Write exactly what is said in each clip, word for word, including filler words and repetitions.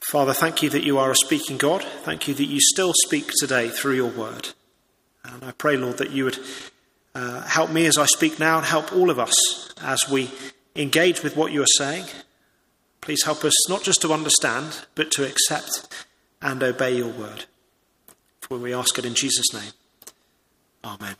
Father, thank you that you are a speaking God. Thank you that you still speak today through your word. And I pray, Lord, that you would uh, help me as I speak now and help all of us as we engage with what you are saying. Please help us not just to understand, but to accept and obey your word. For we ask it in Jesus' name. Amen.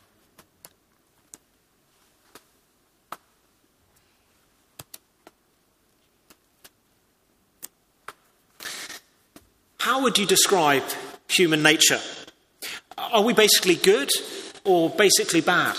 How would you describe human nature? Are we basically good or basically bad?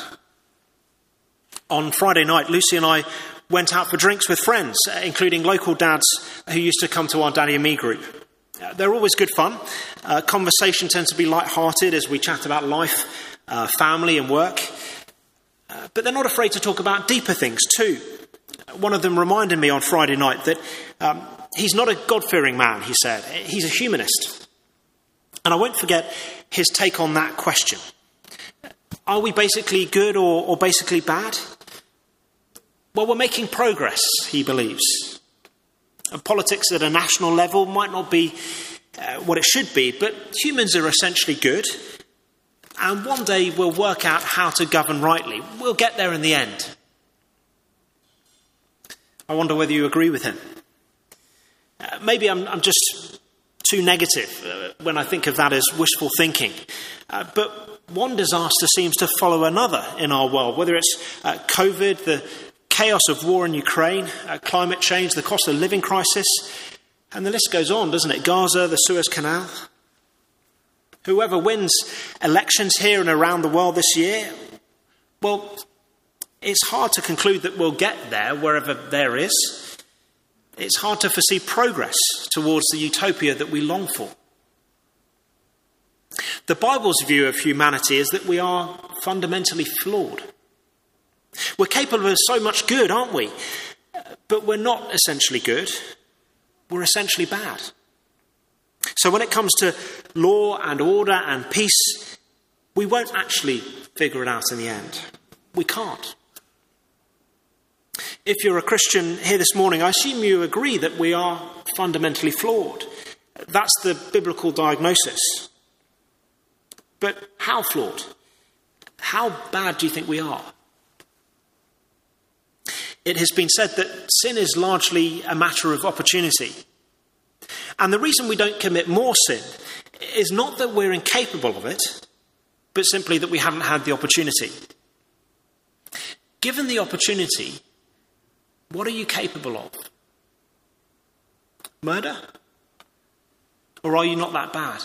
On Friday night, Lucy and I went out for drinks with friends, including local dads who used to come to our Daddy and Me group. They're always good fun. Uh, conversation tends to be light-hearted as we chat about life, uh, family and work. Uh, but they're not afraid to talk about deeper things too. One of them reminded me on Friday night that um, he's not a God-fearing man, he said. He's a humanist. And I won't forget his take on that question. Are we basically good or, or basically bad? Well, we're making progress, he believes. And politics at a national level might not be uh, what it should be, but humans are essentially good. And one day we'll work out how to govern rightly. We'll get there in the end. I wonder whether you agree with him. Uh, maybe I'm, I'm just too negative uh, when I think of that as wishful thinking. Uh, but one disaster seems to follow another in our world, whether it's uh, COVID, the chaos of war in Ukraine, uh, climate change, the cost of living crisis, and the list goes on, doesn't it? Gaza, the Suez Canal. Whoever wins elections here and around the world this year, well, it's hard to conclude that we'll get there wherever there is. It's hard to foresee progress towards the utopia that we long for. The Bible's view of humanity is that we are fundamentally flawed. We're capable of so much good, aren't we? But we're not essentially good. We're essentially bad. So when it comes to law and order and peace, we won't actually figure it out in the end. We can't. If you're a Christian here this morning, I assume you agree that we are fundamentally flawed. That's the biblical diagnosis. But how flawed? How bad do you think we are? It has been said that sin is largely a matter of opportunity. And the reason we don't commit more sin is not that we're incapable of it, but simply that we haven't had the opportunity. Given the opportunity, what are you capable of? Murder? Or are you not that bad?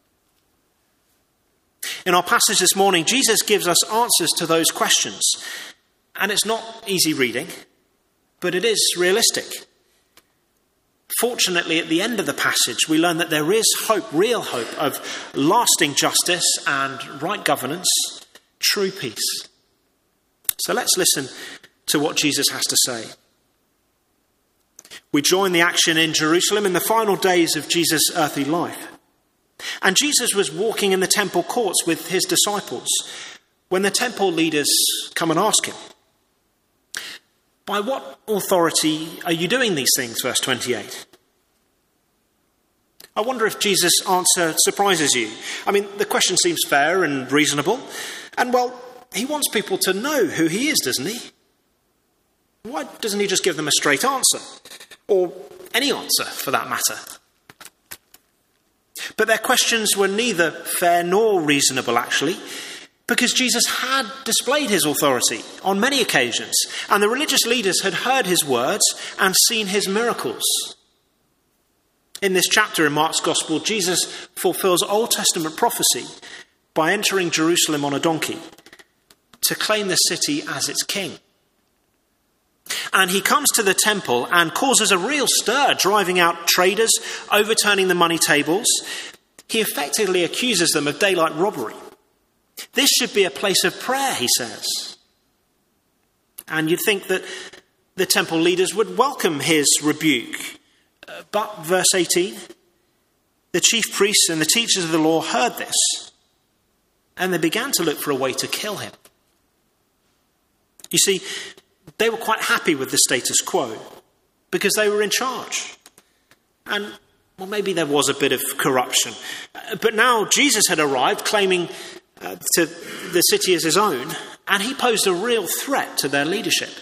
In our passage this morning, Jesus gives us answers to those questions. And it's not easy reading, but it is realistic. Fortunately, at the end of the passage, we learn that there is hope, real hope of lasting justice and right governance, true peace. So let's listen to what Jesus has to say. We join the action in Jerusalem in the final days of Jesus' earthly life. And Jesus was walking in the temple courts with his disciples when the temple leaders come and ask him, "By what authority are you doing these things?" Verse twenty-eight. I wonder if Jesus' answer surprises you. I mean, the question seems fair and reasonable. And, well, he wants people to know who he is, doesn't he? Why doesn't he just give them a straight answer? Or any answer, for that matter? But their questions were neither fair nor reasonable, actually, because Jesus had displayed his authority on many occasions, and the religious leaders had heard his words and seen his miracles. In this chapter in Mark's Gospel, Jesus fulfills Old Testament prophecy by entering Jerusalem on a donkey to claim the city as its king. And he comes to the temple and causes a real stir, driving out traders, overturning the money tables. He effectively accuses them of daylight robbery. This should be a place of prayer, he says. And you'd think that the temple leaders would welcome his rebuke. But, verse eighteen, the chief priests and the teachers of the law heard this, and they began to look for a way to kill him. You see, they were quite happy with the status quo because they were in charge. And well, maybe there was a bit of corruption. But now Jesus had arrived, claiming uh, to the city as his own, and he posed a real threat to their leadership.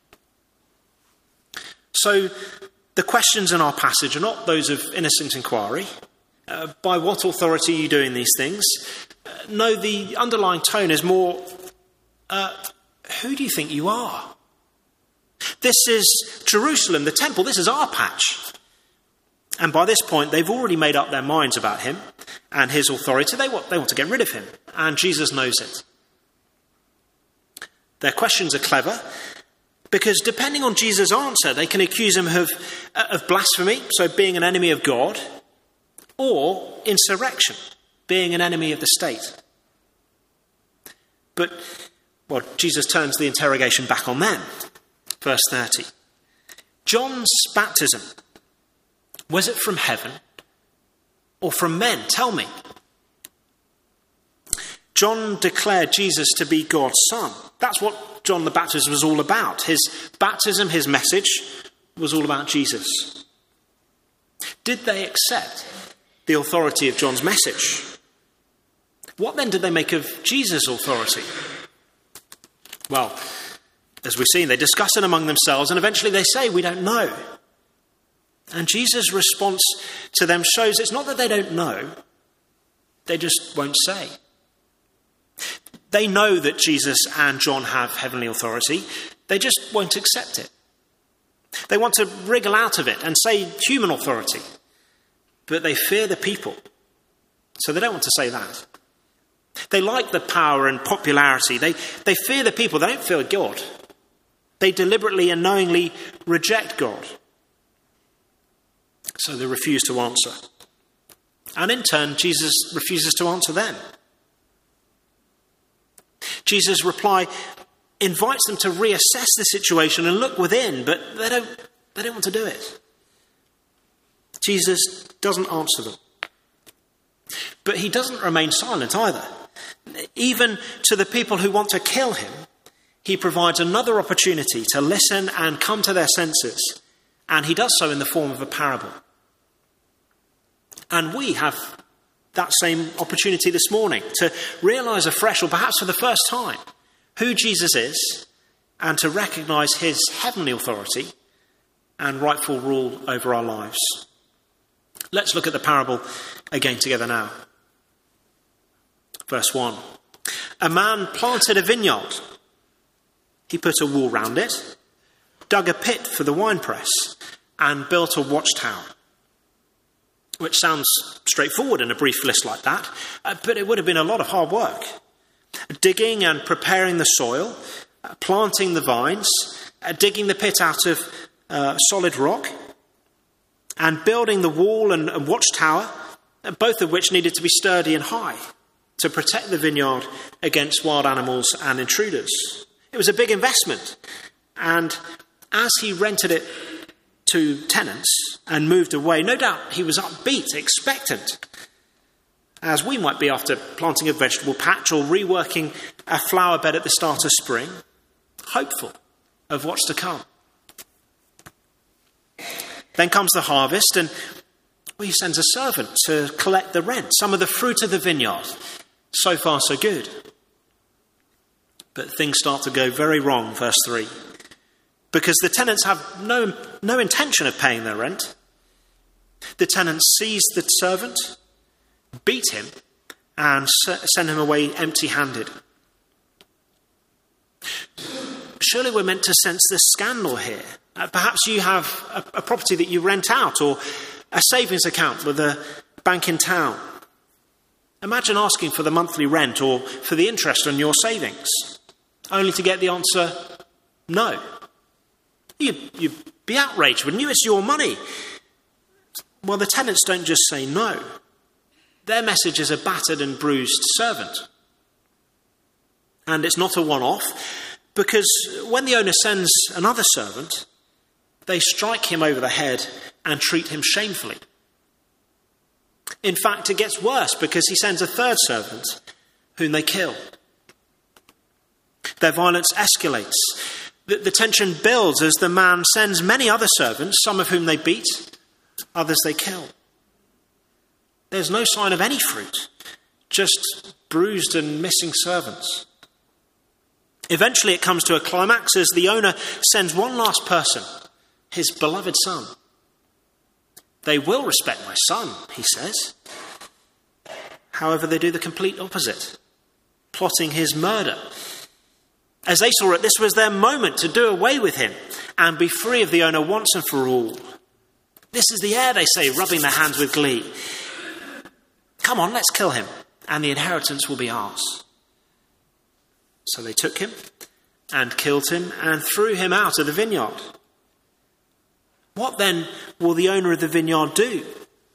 So the questions in our passage are not those of innocent inquiry. Uh, by what authority are you doing these things? Uh, no, the underlying tone is more, uh, who do you think you are? This is Jerusalem, the temple. This is our patch. And by this point, they've already made up their minds about him and his authority. They want, they want to get rid of him, and Jesus knows it. Their questions are clever, because depending on Jesus' answer, they can accuse him of, of blasphemy, so being an enemy of God, or insurrection, being an enemy of the state. But, well, Jesus turns the interrogation back on them. Verse thirty. John's baptism, was it from heaven or from men? Tell me. John declared Jesus to be God's son. That's what John the Baptist was all about. His baptism, his message, was all about Jesus. Did they accept the authority of John's message? What then did they make of Jesus' authority? Well, as we've seen, they discuss it among themselves, and eventually they say, we don't know. And Jesus' response to them shows it's not that they don't know, they just won't say. They know that Jesus and John have heavenly authority, they just won't accept it. They want to wriggle out of it and say human authority, but they fear the people, so they don't want to say that. They like the power and popularity. They, they fear the people. They don't fear God. They deliberately and knowingly reject God. So they refuse to answer. And in turn, Jesus refuses to answer them. Jesus' reply invites them to reassess the situation and look within, but they don't, they don't want to do it. Jesus doesn't answer them. But he doesn't remain silent either. Even to the people who want to kill him, he provides another opportunity to listen and come to their senses, and he does so in the form of a parable. And we have that same opportunity this morning to realise afresh, or perhaps for the first time, who Jesus is, and to recognise his heavenly authority and rightful rule over our lives. Let's look at the parable again together now. Verse one. A man planted a vineyard. He put a wall round it, dug a pit for the winepress, and built a watchtower. Which sounds straightforward in a brief list like that, uh, but it would have been a lot of hard work. Digging and preparing the soil, uh, planting the vines, uh, digging the pit out of uh, solid rock, and building the wall and, and watchtower, uh, both of which needed to be sturdy and high to protect the vineyard against wild animals and intruders. It was a big investment, and as he rented it to tenants and moved away, no doubt he was upbeat, expectant, as we might be after planting a vegetable patch or reworking a flower bed at the start of spring, hopeful of what's to come. Then comes the harvest, and well, he sends a servant to collect the rent, some of the fruit of the vineyard. So far, so good. But things start to go very wrong, verse three. Because the tenants have no, no intention of paying their rent. The tenants seize the servant, beat him, and send him away empty-handed. Surely we're meant to sense the scandal here. Uh, perhaps you have a, a property that you rent out, or a savings account with a bank in town. Imagine asking for the monthly rent or for the interest on your savings, only to get the answer, no. You'd, you'd be outraged, wouldn't you? It's your money. Well, the tenants don't just say no. Their message is a battered and bruised servant. And it's not a one-off, because when the owner sends another servant, they strike him over the head and treat him shamefully. In fact, it gets worse because he sends a third servant whom they kill. Their violence escalates. The, the tension builds as the man sends many other servants, some of whom they beat, others they kill. There's no sign of any fruit, just bruised and missing servants. Eventually it comes to a climax as the owner sends one last person, his beloved son. They will respect my son, he says. However, they do the complete opposite, plotting his murder. As they saw it, this was their moment to do away with him and be free of the owner once and for all. This is the heir, they say, rubbing their hands with glee. Come on, let's kill him, and the inheritance will be ours. So they took him and killed him and threw him out of the vineyard. What then will the owner of the vineyard do?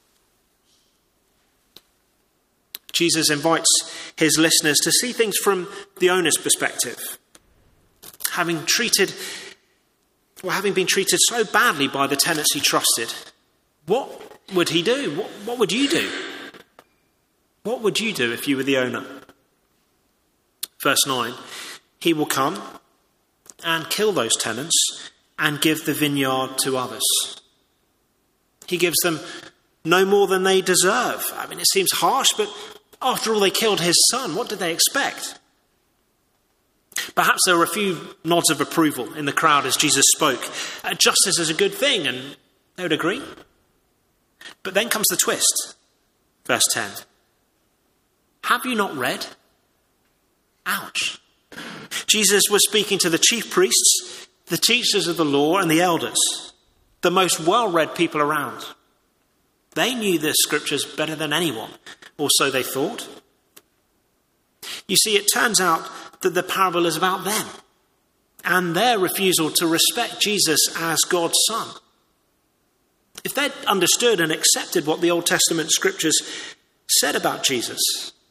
Jesus invites his listeners to see things from the owner's perspective. Having treated, well, having been treated so badly by the tenants he trusted, what would he do? What, what would you do? What would you do if you were the owner? Verse nine, he will come and kill those tenants and give the vineyard to others. He gives them no more than they deserve. I mean, it seems harsh, but after all, they killed his son. What did they expect? Perhaps there were a few nods of approval in the crowd as Jesus spoke. Uh, justice is a good thing, and they would agree. But then comes the twist. Verse ten. Have you not read? Ouch. Jesus was speaking to the chief priests, the teachers of the law, and the elders, the most well-read people around. They knew the scriptures better than anyone, or so they thought. You see, it turns out that the parable is about them and their refusal to respect Jesus as God's son. If they'd understood and accepted what the Old Testament scriptures said about Jesus,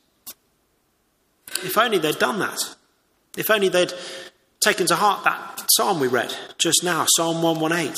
if only they'd done that. If only they'd taken to heart that psalm we read just now, Psalm one eighteen.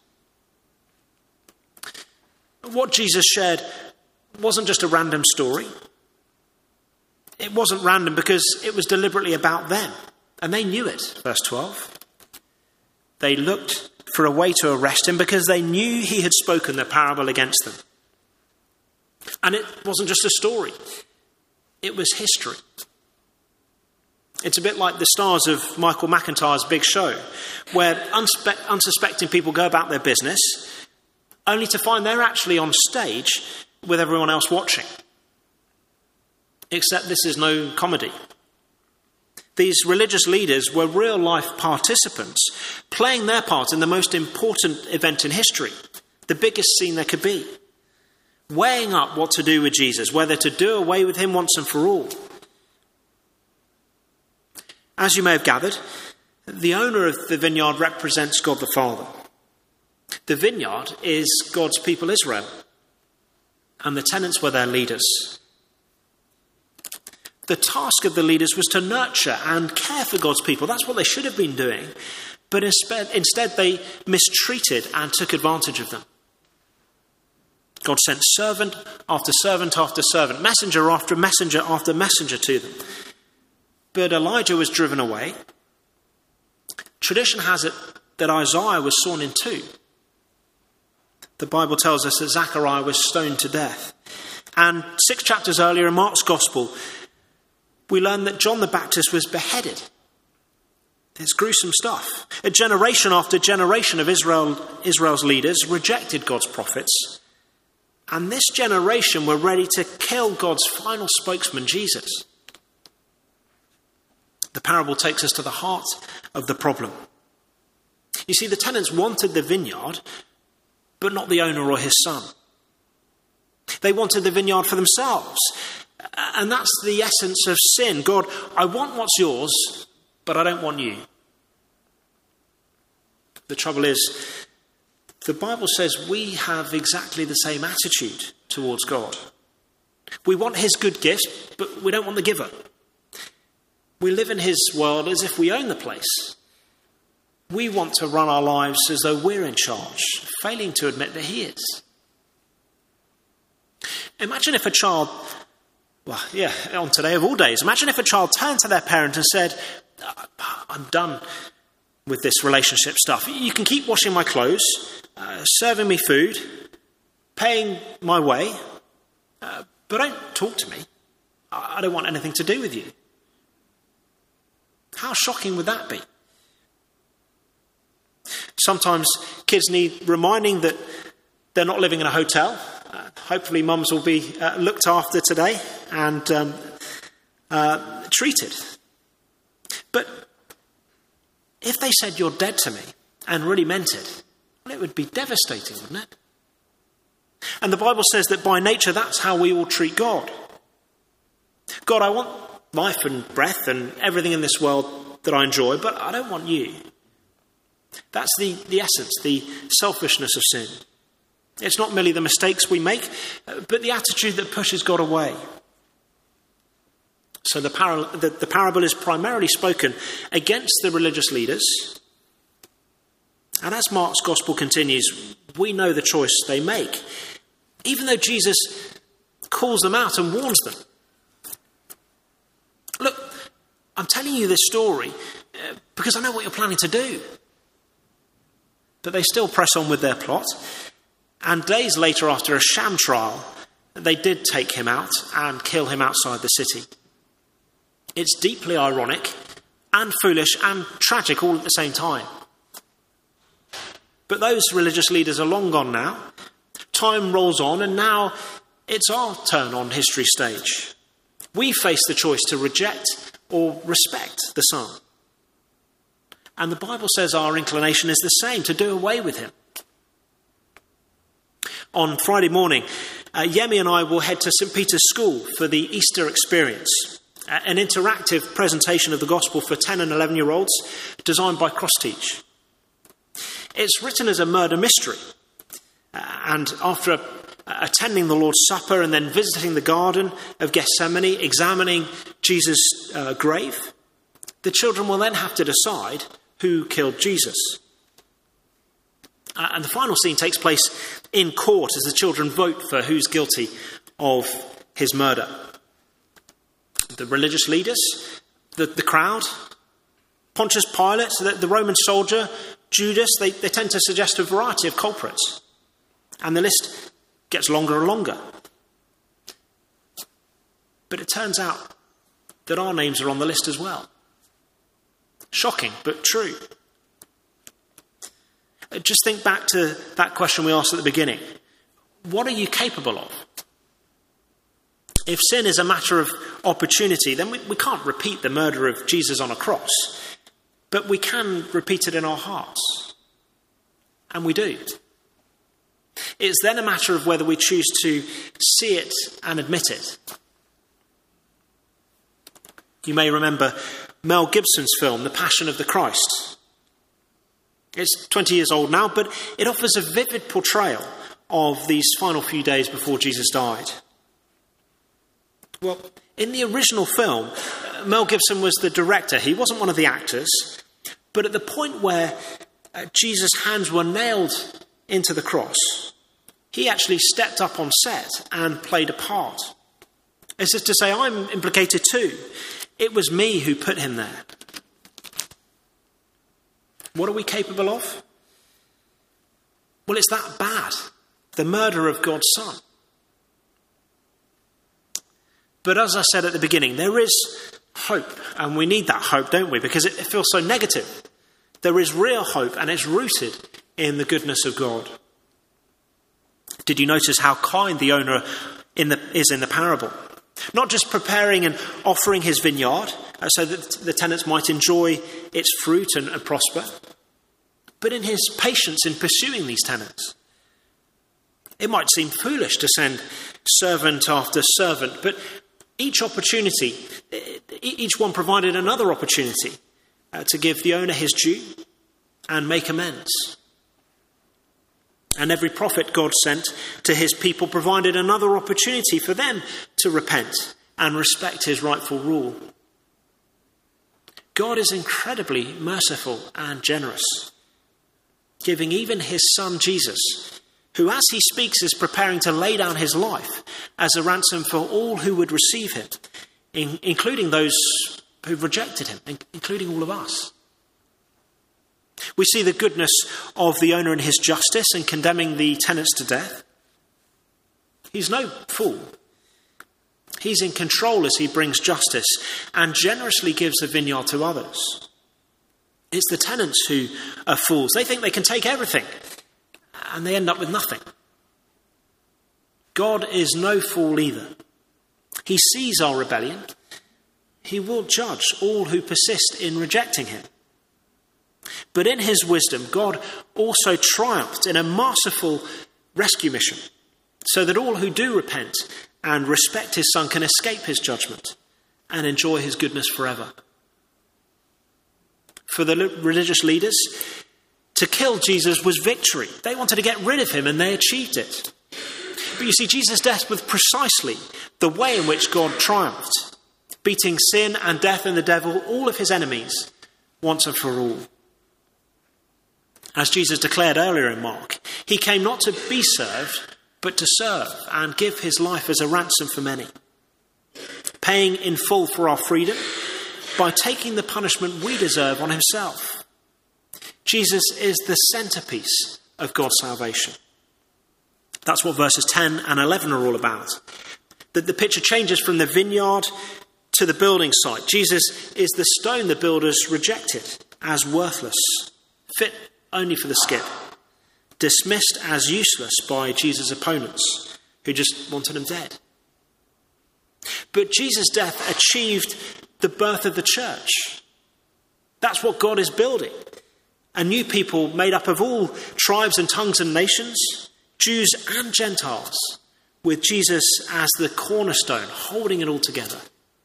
What Jesus shared wasn't just a random story. It wasn't random because it was deliberately about them. And they knew it, verse twelve. They looked for a way to arrest him because they knew he had spoken the parable against them. And it wasn't just a story. It was history. It's a bit like the stars of Michael McIntyre's Big Show, where unspe- unsuspecting people go about their business, only to find they're actually on stage with everyone else watching. Except this is no comedy. These religious leaders were real-life participants, playing their part in the most important event in history, the biggest scene there could be, weighing up what to do with Jesus, whether to do away with him once and for all. As you may have gathered, the owner of the vineyard represents God the Father. The vineyard is God's people Israel, and the tenants were their leaders. The task of the leaders was to nurture and care for God's people. That's what they should have been doing. But instead they mistreated and took advantage of them. God sent servant after servant after servant, messenger after messenger after messenger to them. But Elijah was driven away. Tradition has it that Isaiah was sawn in two. The Bible tells us that Zechariah was stoned to death. And six chapters earlier in Mark's Gospel, we learn that John the Baptist was beheaded. It's gruesome stuff. A generation after generation of Israel, Israel's leaders rejected God's prophets. And this generation were ready to kill God's final spokesman, Jesus. The parable takes us to the heart of the problem. You see, the tenants wanted the vineyard, but not the owner or his son. They wanted the vineyard for themselves. And that's the essence of sin. God, I want what's yours, but I don't want you. The trouble is, the Bible says we have exactly the same attitude towards God. We want his good gifts, but we don't want the giver. We live in his world as if we own the place. We want to run our lives as though we're in charge, failing to admit that he is. Imagine if a child, well, yeah, on today of all days, imagine if a child turned to their parent and said, I'm done with this relationship stuff. You can keep washing my clothes, uh, serving me food, paying my way, uh, but don't talk to me. I don't want anything to do with you. How shocking would that be? Sometimes kids need reminding that they're not living in a hotel. Uh, hopefully mums will be uh, looked after today and um, uh, treated. But if they said you're dead to me and really meant it, well, it would be devastating, wouldn't it? And the Bible says that by nature that's how we all treat God. God, I want life and breath and everything in this world that I enjoy, but I don't want you. That's the, the essence, the selfishness of sin. It's not merely the mistakes we make, but the attitude that pushes God away. So the, par- the, the parable is primarily spoken against the religious leaders. And as Mark's gospel continues, we know the choice they make, even though Jesus calls them out and warns them. Look, I'm telling you this story uh, because I know what you're planning to do. But they still press on with their plot. And days later, after a sham trial, they did take him out and kill him outside the city. It's deeply ironic and foolish and tragic all at the same time. But those religious leaders are long gone now. Time rolls on, and now it's our turn on history's stage. We face the choice to reject or respect the Son. And the Bible says our inclination is the same, to do away with him. On Friday morning, uh, Yemi and I will head to Saint Peter's School for the Easter experience, uh, an interactive presentation of the Gospel for ten and eleven-year-olds designed by Crossteach. It's written as a murder mystery, uh, and after uh, attending the Lord's Supper and then visiting the Garden of Gethsemane, examining Jesus' uh, grave, the children will then have to decide who killed Jesus. Uh, and the final scene takes place in court as the children vote for who's guilty of his murder. The religious leaders, the, the crowd, Pontius Pilate, the, the Roman soldier, Judas, they, they tend to suggest a variety of culprits. And the list gets longer and longer. But it turns out that our names are on the list as well. Shocking, but true. Just think back to that question we asked at the beginning. What are you capable of? If sin is a matter of opportunity, then we, we can't repeat the murder of Jesus on a cross. But we can repeat it in our hearts. And we do. It's then a matter of whether we choose to see it and admit it. You may remember Mel Gibson's film, The Passion of the Christ. It's twenty years old now, but it offers a vivid portrayal of these final few days before Jesus died. Well, in the original film, Mel Gibson was the director. He wasn't one of the actors. But at the point where uh, Jesus' hands were nailed into the cross, he actually stepped up on set and played a part. As if to say, I'm implicated too. It was me who put him there. What are we capable of? Well, it's that bad. The murder of God's Son. But as I said at the beginning, there is hope. And we need that hope, don't we? Because it, it feels so negative. There is real hope, and it's rooted in the goodness of God. Did you notice how kind the owner in the, is in the parable? Not just preparing and offering his vineyard uh, so that the tenants might enjoy its fruit and, and prosper, but in his patience in pursuing these tenants. It might seem foolish to send servant after servant, but each opportunity, each one provided another opportunity uh, to give the owner his due and make amends. And every prophet God sent to his people provided another opportunity for them to repent and respect his rightful rule. God is incredibly merciful and generous, giving even his Son Jesus, who as he speaks is preparing to lay down his life as a ransom for all who would receive him, in, including those who've rejected him, including all of us. We see the goodness of the owner in his justice in condemning the tenants to death. He's no fool. He's in control as he brings justice and generously gives the vineyard to others. It's the tenants who are fools. They think they can take everything, and they end up with nothing. God is no fool either. He sees our rebellion. He will judge all who persist in rejecting him. But in his wisdom, God also triumphed in a merciful rescue mission, so that all who do repent and respect his Son can escape his judgment and enjoy his goodness forever. For the religious leaders, to kill Jesus was victory. They wanted to get rid of him, and they achieved it. But you see, Jesus' death was precisely the way in which God triumphed, beating sin and death and the devil, all of his enemies, once and for all. As Jesus declared earlier in Mark, he came not to be served, but to serve and give his life as a ransom for many, paying in full for our freedom by taking the punishment we deserve on himself. Jesus is the centerpiece of God's salvation. That's what verses ten and eleven are all about. That the picture changes from the vineyard to the building site. Jesus is the stone the builders rejected as worthless, fit only for the skip, dismissed as useless by Jesus' opponents, who just wanted him dead. But Jesus' death achieved the birth of the church. That's what God is building. A new people made up of all tribes and tongues and nations, Jews and Gentiles, with Jesus as the cornerstone, holding it all together.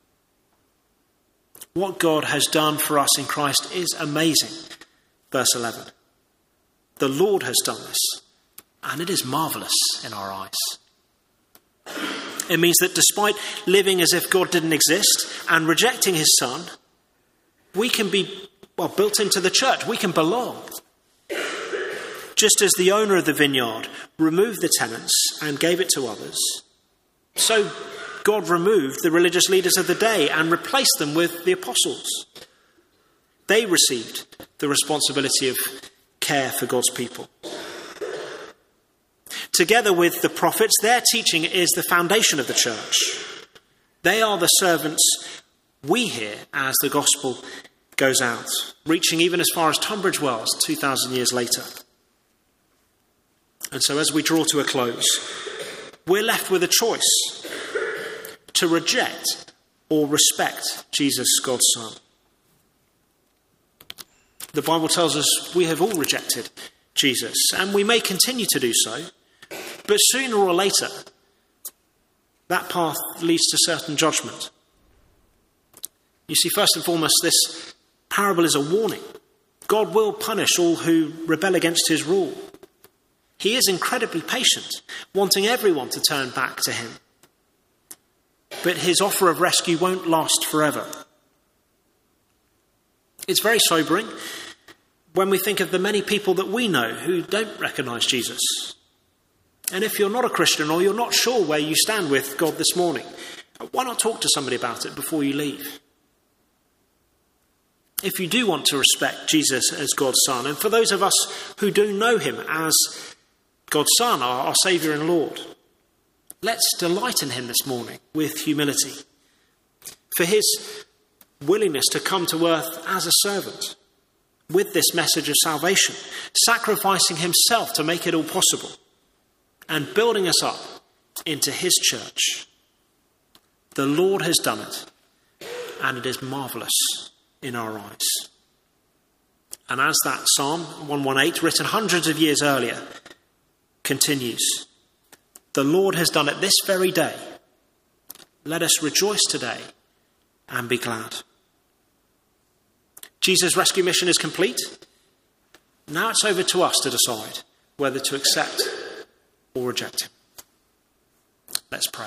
What God has done for us in Christ is amazing. Verse eleven. The Lord has done this, and it is marvellous in our eyes. It means that despite living as if God didn't exist and rejecting his Son, we can be, well, built into the church. We can belong. Just as the owner of the vineyard removed the tenants and gave it to others, so God removed the religious leaders of the day and replaced them with the apostles. They received the responsibility of care for God's people. Together with the prophets, their teaching is the foundation of the church. They are the servants we hear as the gospel goes out, reaching even as far as Tunbridge Wells two thousand years later. And so as we draw to a close, we're left with a choice to reject or respect Jesus, God's Son. The Bible tells us we have all rejected Jesus, and we may continue to do so, but sooner or later, that path leads to certain judgment. You see, first and foremost, this parable is a warning. God will punish all who rebel against his rule. He is incredibly patient, wanting everyone to turn back to him. But his offer of rescue won't last forever. It's very sobering when we think of the many people that we know who don't recognise Jesus. And if you're not a Christian or you're not sure where you stand with God this morning, why not talk to somebody about it before you leave? If you do want to respect Jesus as God's Son, and for those of us who do know him as God's Son, our, our Saviour and Lord, let's delight in him this morning with humility. For his willingness to come to earth as a servant with this message of salvation, sacrificing himself to make it all possible and building us up into his church. The Lord has done it, and it is marvellous in our eyes. And as that Psalm one eighteen, written hundreds of years earlier, continues, the Lord has done it this very day. Let us rejoice today and be glad. Jesus' rescue mission is complete. Now it's over to us to decide whether to accept or reject him. Let's pray.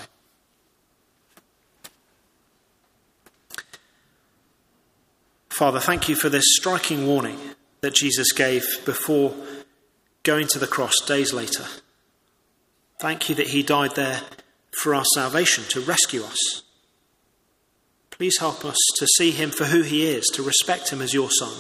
Father, thank you for this striking warning that Jesus gave before going to the cross days later. Thank you that he died there for our salvation, to rescue us. Please help us to see him for who he is, to respect him as your Son,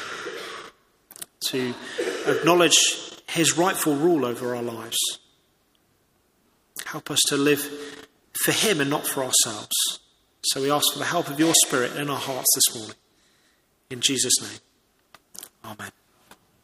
to acknowledge his rightful rule over our lives. Help us to live for him and not for ourselves. So we ask for the help of your Spirit in our hearts this morning. In Jesus' name, amen.